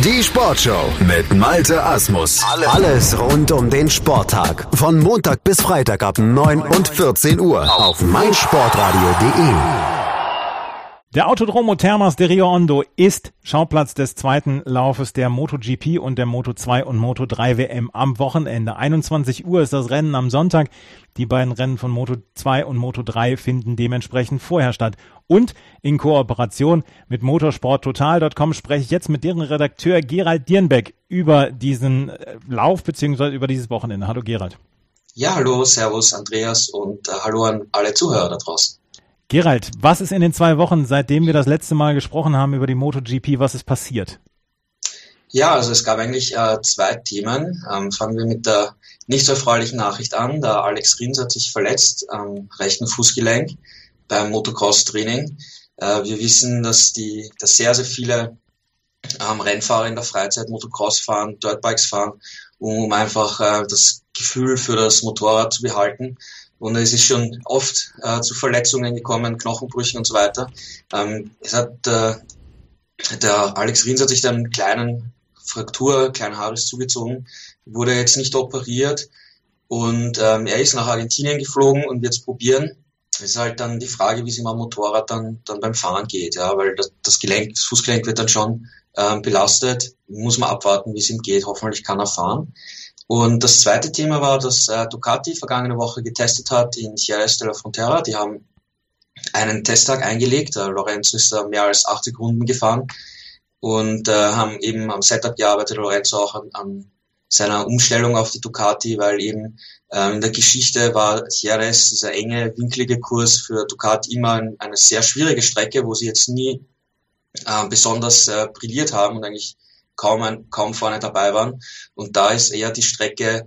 Die Sportshow mit Malte Asmus. Alles rund um den Sporttag. Von Montag bis Freitag ab 9 und 14 Uhr auf meinsportradio.de. Der Autodromo Termas de Rio Hondo ist Schauplatz des zweiten Laufes der MotoGP und der Moto2 und Moto3 WM am Wochenende. 21 Uhr ist das Rennen am Sonntag. Die beiden Rennen von Moto2 und Moto3 finden dementsprechend vorher statt. Und in Kooperation mit motorsporttotal.com spreche ich jetzt mit deren Redakteur Gerald Dierenbeck über diesen Lauf bzw. über dieses Wochenende. Hallo Gerald. Ja, hallo, servus Andreas und hallo an alle Zuhörer da draußen. Gerald, was ist in den 2 Wochen, seitdem wir das letzte Mal gesprochen haben über die MotoGP, was ist passiert? Ja, also es gab eigentlich 2 Themen. Fangen wir mit der nicht so erfreulichen Nachricht an. Der Alex Rins hat sich verletzt am rechten Fußgelenk beim Motocross-Training. Wir wissen, dass sehr, sehr viele Rennfahrer in der Freizeit Motocross fahren, Dirtbikes fahren, um einfach das Gefühl für das Motorrad zu behalten. Und es ist schon oft zu Verletzungen gekommen, Knochenbrüchen und so weiter. Der Alex Rins hat sich dann einen kleinen Haarriss zugezogen, wurde jetzt nicht operiert und er ist nach Argentinien geflogen und wird es probieren. Es ist halt dann die Frage, wie es ihm am Motorrad dann beim Fahren geht, ja, weil das Fußgelenk wird dann schon belastet. Muss man abwarten, wie es ihm geht. Hoffentlich kann er fahren. Und das zweite Thema war, dass Ducati vergangene Woche getestet hat in Jerez de la Frontera. Die haben einen Testtag eingelegt. Lorenzo ist da mehr als 80 Runden gefahren und haben eben am Setup gearbeitet. Lorenzo auch an seiner Umstellung auf die Ducati, weil eben in der Geschichte war Jerez, dieser enge, winklige Kurs für Ducati immer eine sehr schwierige Strecke, wo sie jetzt nie besonders brilliert haben und eigentlich kaum vorne dabei waren. Und da ist eher die Strecke,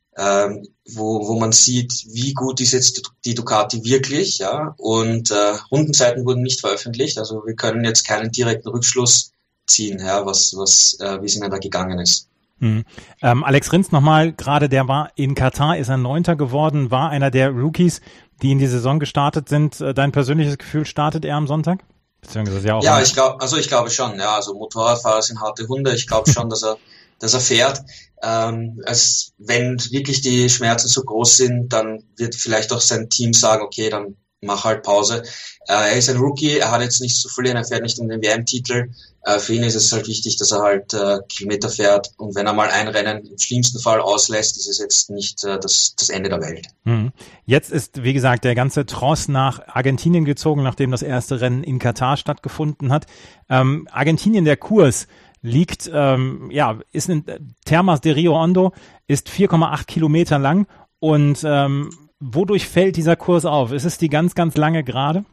wo man sieht, wie gut ist jetzt die Ducati wirklich, ja. Und Rundenzeiten wurden nicht veröffentlicht, also wir können jetzt keinen direkten Rückschluss ziehen, ja, wie es ihnen da gegangen ist. Alex Rins nochmal, gerade der war in Katar, ist er 9. geworden, war einer der Rookies, die in die Saison gestartet sind. Dein persönliches Gefühl, startet er am Sonntag? Ja, ich glaube schon, ja, also Motorradfahrer sind harte Hunde, ich glaube schon, dass er fährt. Als wenn wirklich die Schmerzen so groß sind, dann wird vielleicht auch sein Team sagen, okay, dann mach halt Pause. Er ist ein Rookie, er hat jetzt nichts zu verlieren, er fährt nicht um den WM-Titel. Für ihn ist es halt wichtig, dass er halt Kilometer fährt und wenn er mal ein Rennen im schlimmsten Fall auslässt, ist es jetzt nicht das Ende der Welt. Jetzt ist, wie gesagt, der ganze Tross nach Argentinien gezogen, nachdem das erste Rennen in Katar stattgefunden hat. Argentinien, der Kurs liegt, ist in Termas de Rio Hondo, ist 4,8 Kilometer lang und wodurch fällt dieser Kurs auf? Ist es die ganz, ganz lange Gerade?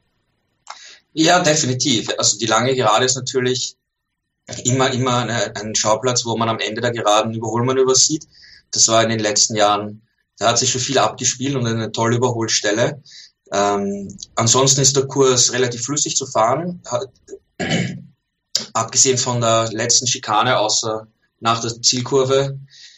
Ja, definitiv. Also die lange Gerade ist natürlich immer ein Schauplatz, wo man am Ende der Geraden Überholmanöver sieht. Das war in den letzten Jahren, da hat sich schon viel abgespielt und eine tolle Überholstelle. Ansonsten ist der Kurs relativ flüssig zu fahren. Abgesehen von der letzten Schikane, außer nach der Zielkurve,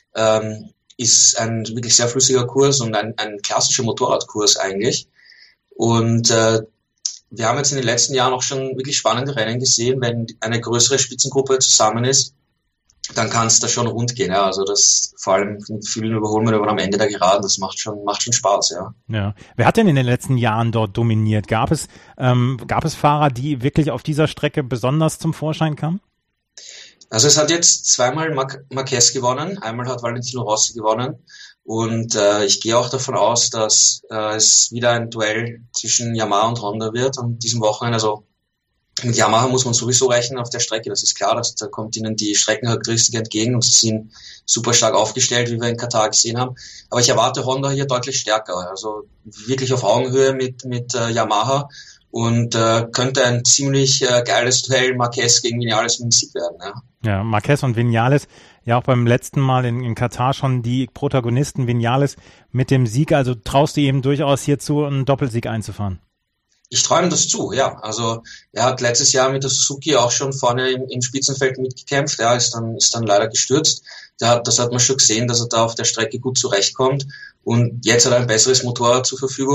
ist ein wirklich sehr flüssiger Kurs und ein klassischer Motorradkurs eigentlich. Und wir haben jetzt in den letzten Jahren auch schon wirklich spannende Rennen gesehen. Wenn eine größere Spitzengruppe zusammen ist, dann kann es da schon rund gehen. Ja. Also das vor allem mit vielen Überholmanövern am Ende der Geraden, das macht schon Spaß. Ja. Wer hat denn in den letzten Jahren dort dominiert? Gab es Fahrer, die wirklich auf dieser Strecke besonders zum Vorschein kamen? Also es hat jetzt 2-mal Marquez gewonnen, einmal hat Valentino Rossi gewonnen und ich gehe auch davon aus, dass es wieder ein Duell zwischen Yamaha und Honda wird an diesem Wochenende. Also mit Yamaha muss man sowieso rechnen auf der Strecke, das ist klar, da kommt ihnen die Streckencharakteristik entgegen und sie sind super stark aufgestellt, wie wir in Katar gesehen haben. Aber ich erwarte Honda hier deutlich stärker, also wirklich auf Augenhöhe mit Yamaha. Und könnte ein ziemlich geiles Duell Marquez gegen Viñales mit dem Sieg werden. Ja, Marquez und Viñales, ja auch beim letzten Mal in Katar schon die Protagonisten, Viñales mit dem Sieg. Also traust du ihm durchaus hierzu einen Doppelsieg einzufahren? Ich traue ihm das zu, ja. Also er hat letztes Jahr mit der Suzuki auch schon vorne im Spitzenfeld mitgekämpft. Er ist dann leider gestürzt. Das hat man schon gesehen, dass er da auf der Strecke gut zurechtkommt. Und jetzt hat er ein besseres Motorrad zur Verfügung.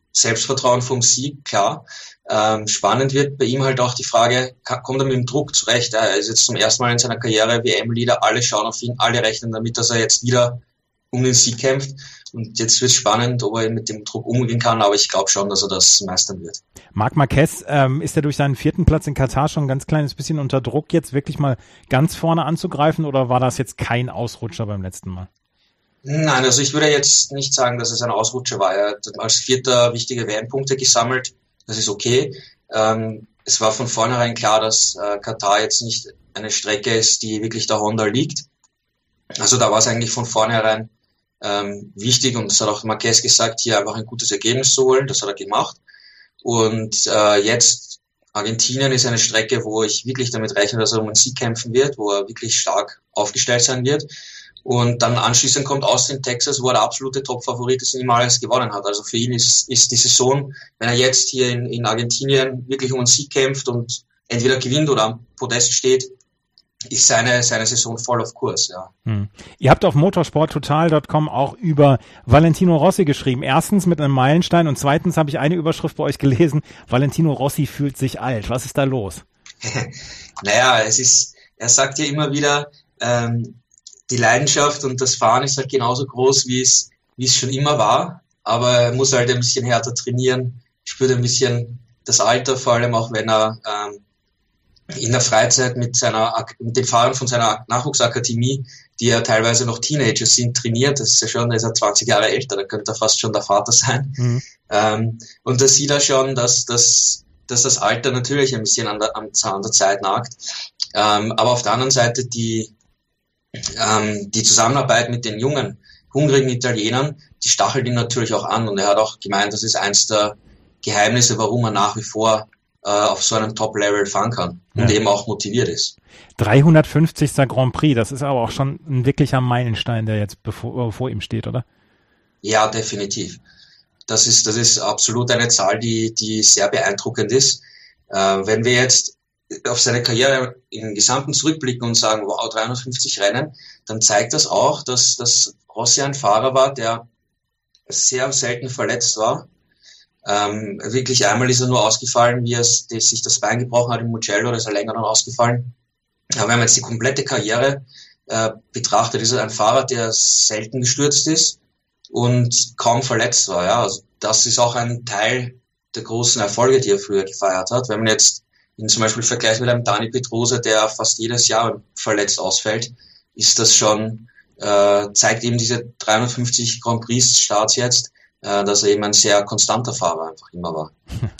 Selbstvertrauen vom Sieg, klar. Spannend wird bei ihm halt auch die Frage, kommt er mit dem Druck zurecht? Er ist jetzt zum ersten Mal in seiner Karriere WM-Leader, alle schauen auf ihn, alle rechnen damit, dass er jetzt wieder um den Sieg kämpft. Und jetzt wird es spannend, ob er mit dem Druck umgehen kann, aber ich glaube schon, dass er das meistern wird. Marc Marquez, ist er durch seinen 4. Platz in Katar schon ein ganz kleines bisschen unter Druck, jetzt wirklich mal ganz vorne anzugreifen, oder war das jetzt kein Ausrutscher beim letzten Mal? Nein, also ich würde jetzt nicht sagen, dass es ein Ausrutscher war. Er hat als 4. wichtige WM-Punkte gesammelt, das ist okay. Es war von vornherein klar, dass Katar jetzt nicht eine Strecke ist, die wirklich der Honda liegt. Also da war es eigentlich von vornherein wichtig, und das hat auch Marquez gesagt, hier einfach ein gutes Ergebnis zu holen. Das hat er gemacht. Und jetzt Argentinien ist eine Strecke, wo ich wirklich damit rechne, dass er um einen Sieg kämpfen wird, wo er wirklich stark aufgestellt sein wird. Und dann anschließend kommt Austin, Texas, wo er der absolute Top-Favorit ist und immer alles gewonnen hat. Also für ihn ist die Saison, wenn er jetzt hier in Argentinien wirklich um einen Sieg kämpft und entweder gewinnt oder am Podest steht, ist seine Saison voll auf Kurs, ja. Ihr habt auf motorsporttotal.com auch über Valentino Rossi geschrieben. Erstens mit einem Meilenstein und zweitens habe ich eine Überschrift bei euch gelesen, Valentino Rossi fühlt sich alt. Was ist da los? Naja, er sagt ja immer wieder, die Leidenschaft und das Fahren ist halt genauso groß, wie es schon immer war, aber er muss halt ein bisschen härter trainieren, spürt ein bisschen das Alter, vor allem auch wenn er in der Freizeit mit den Fahrern von seiner Nachwuchsakademie, die ja teilweise noch Teenager sind, trainiert. Das ist ja schon, da ist er 20 Jahre älter, da könnte er fast schon der Vater sein. Und da sieht er schon, dass das Alter natürlich ein bisschen an der Zeit nagt. Aber auf der anderen Seite die Zusammenarbeit mit den jungen, hungrigen Italienern, die stachelt ihn natürlich auch an. Und er hat auch gemeint, das ist eins der Geheimnisse, warum er nach wie vor auf so einem Top-Level fahren kann und eben auch motiviert ist. 350. Grand Prix, das ist aber auch schon ein wirklicher Meilenstein, der jetzt vor ihm steht, oder? Ja, definitiv. Das ist absolut eine Zahl, die sehr beeindruckend ist. Wenn wir jetzt auf seine Karriere im Gesamten zurückblicken und sagen, wow, 350 Rennen, dann zeigt das auch, dass Rossi ein Fahrer war, der sehr selten verletzt war. Wirklich einmal ist er nur ausgefallen, wie er sich das Bein gebrochen hat im Mugello, da ist er länger dann ausgefallen. Aber wenn man jetzt die komplette Karriere betrachtet, ist er ein Fahrer, der selten gestürzt ist und kaum verletzt war. Ja, also das ist auch ein Teil der großen Erfolge, die er früher gefeiert hat. Wenn man jetzt ihn zum Beispiel vergleicht mit einem Dani Pedrosa, der fast jedes Jahr verletzt ausfällt, ist das schon, zeigt eben diese 350 Grand Prix Starts jetzt, dass er eben ein sehr konstanter Fahrer einfach immer war.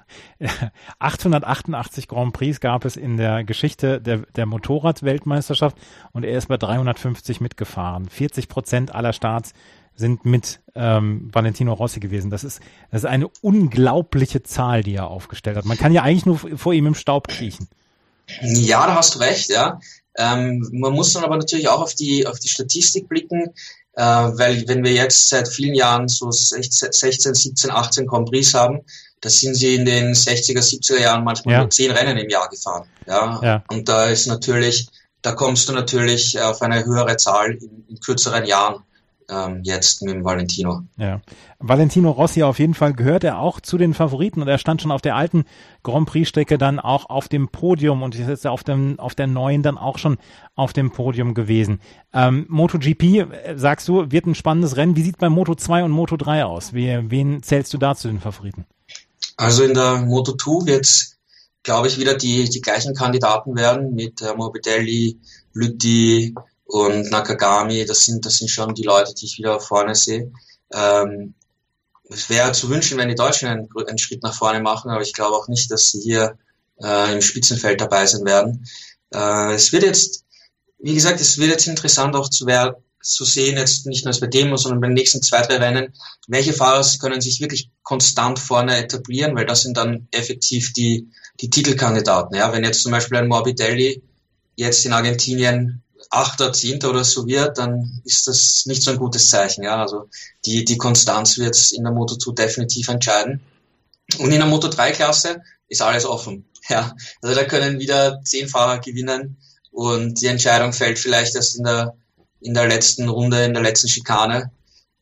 888 Grand Prix gab es in der Geschichte der Motorrad-Weltmeisterschaft und er ist bei 350 mitgefahren. 40% aller Starts sind mit Valentino Rossi gewesen. Das ist eine unglaubliche Zahl, die er aufgestellt hat. Man kann ja eigentlich nur vor ihm im Staub kriechen. Ja, da hast du recht, ja. Man muss dann aber natürlich auch auf die Statistik blicken, weil wenn wir jetzt seit vielen Jahren so 16, 17, 18 Grand Prix haben, da sind sie in den 60er, 70er Jahren manchmal nur 10 Rennen im Jahr gefahren. Ja. Und da kommst du natürlich auf eine höhere Zahl in kürzeren Jahren. Jetzt mit dem Valentino. Ja. Valentino Rossi auf jeden Fall gehört er auch zu den Favoriten und er stand schon auf der alten Grand Prix-Strecke dann auch auf dem Podium und ist jetzt auf der neuen dann auch schon auf dem Podium gewesen. MotoGP, sagst du, wird ein spannendes Rennen. Wie sieht bei Moto2 und Moto3 aus? Wen zählst du da zu den Favoriten? Also in der Moto2 wird es, glaube ich, wieder die gleichen Kandidaten werden mit Morbidelli, Lütti und Nakagami. Das sind schon die Leute, die ich wieder vorne sehe. Es wäre zu wünschen, wenn die Deutschen einen Schritt nach vorne machen, aber ich glaube auch nicht, dass sie hier im Spitzenfeld dabei sein werden. Es wird jetzt interessant auch zu sehen, jetzt nicht nur bei dem, sondern bei den nächsten 2, 3 Rennen, welche Fahrer können sich wirklich konstant vorne etablieren, weil das sind dann effektiv die Titelkandidaten. Ja, wenn jetzt zum Beispiel ein Morbidelli jetzt in Argentinien 8., 10. oder so wird, dann ist das nicht so ein gutes Zeichen. Ja, also die Konstanz wird in der Moto2 definitiv entscheiden. Und in der Moto3-Klasse ist alles offen. Ja, also da können wieder 10 Fahrer gewinnen und die Entscheidung fällt vielleicht erst in der letzten Runde, in der letzten Schikane.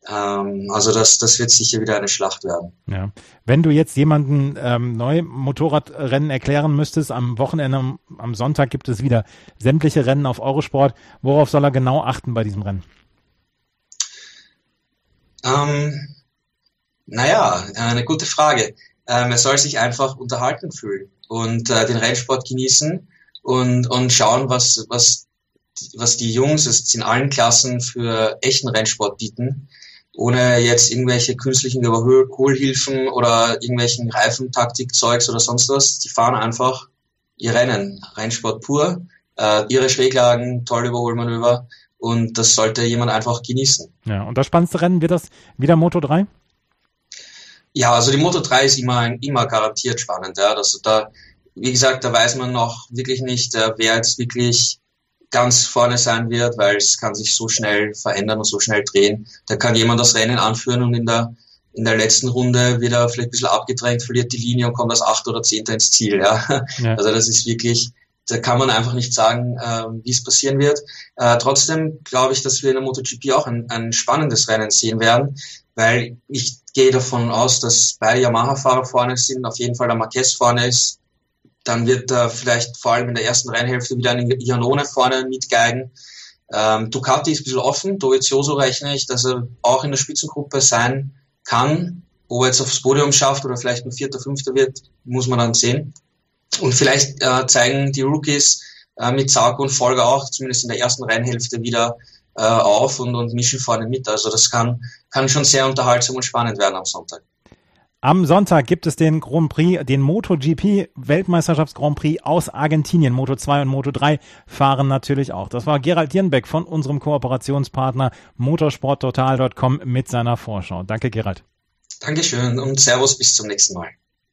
Also das wird sicher wieder eine Schlacht werden. Ja. Wenn du jetzt jemanden neu Motorradrennen erklären müsstest, am Wochenende, am Sonntag gibt es wieder sämtliche Rennen auf Eurosport. Worauf soll er genau achten bei diesem Rennen? Eine gute Frage. Er soll sich einfach unterhalten fühlen und den Rennsport genießen und schauen, was die Jungs jetzt in allen Klassen für echten Rennsport bieten, ohne jetzt irgendwelche künstlichen Überholhilfen oder irgendwelchen Reifentaktikzeugs oder sonst was. Die fahren einfach ihr Rennen, Rennsport pur, ihre Schräglagen, tolle Überholmanöver, und das sollte jemand einfach genießen. Ja, und das spannendste Rennen, wird das wieder Moto3? Ja, also die Moto3 ist immer garantiert spannend. Ja. Also da, wie gesagt, da weiß man noch wirklich nicht, wer jetzt wirklich ganz vorne sein wird, weil es kann sich so schnell verändern und so schnell drehen. Da kann jemand das Rennen anführen und in der letzten Runde wird er vielleicht ein bisschen abgedrängt, verliert die Linie und kommt als 8. oder 10. ins Ziel. Ja. Also das ist wirklich, da kann man einfach nicht sagen, wie es passieren wird. Trotzdem glaube ich, dass wir in der MotoGP auch ein spannendes Rennen sehen werden, weil ich gehe davon aus, dass beide Yamaha-Fahrer vorne sind, auf jeden Fall der Marquez vorne ist. Dann wird vielleicht vor allem in der ersten Rennhälfte wieder ein Iannone vorne mitgeigen. Ducati ist ein bisschen offen. Dovizioso rechne ich, dass er auch in der Spitzengruppe sein kann. Ob er jetzt aufs Podium schafft oder vielleicht nur 4., 5. wird, muss man dann sehen. Und vielleicht zeigen die Rookies mit Zarco und Folger auch, zumindest in der ersten Rennhälfte, wieder auf und mischen vorne mit. Also das kann schon sehr unterhaltsam und spannend werden am Sonntag. Am Sonntag gibt es den Grand Prix, den MotoGP Weltmeisterschafts Grand Prix aus Argentinien. Moto2 und Moto3 fahren natürlich auch. Das war Gerald Dierenbeck von unserem Kooperationspartner motorsporttotal.com mit seiner Vorschau. Danke, Gerald. Dankeschön und Servus, bis zum nächsten Mal.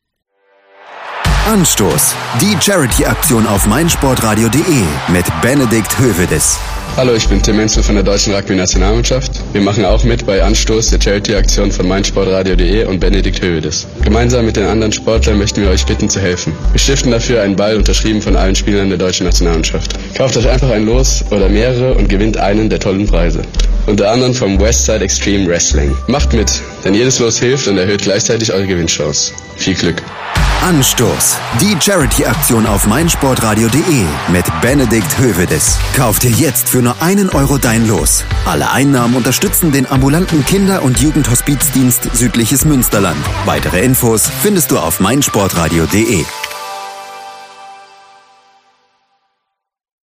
Anstoß, die Charity-Aktion auf meinsportradio.de mit Benedikt Hövedes. Hallo, ich bin Tim Menzel von der deutschen Rugby-Nationalmannschaft. Wir machen auch mit bei Anstoß, der Charity-Aktion von meinsportradio.de und Benedikt Hövedes. Gemeinsam mit den anderen Sportlern möchten wir euch bitten zu helfen. Wir stiften dafür einen Ball, unterschrieben von allen Spielern der deutschen Nationalmannschaft. Kauft euch einfach ein Los oder mehrere und gewinnt einen der tollen Preise. Unter anderem vom Westside Extreme Wrestling. Macht mit, denn jedes Los hilft und erhöht gleichzeitig eure Gewinnchance. Viel Glück. Anstoß, die Charity-Aktion auf meinsportradio.de mit Benedikt Hövedes. Kauf dir jetzt für nur €1 dein Los. Alle Einnahmen unterstützen den ambulanten Kinder- und Jugendhospizdienst Südliches Münsterland. Weitere Infos findest du auf meinsportradio.de.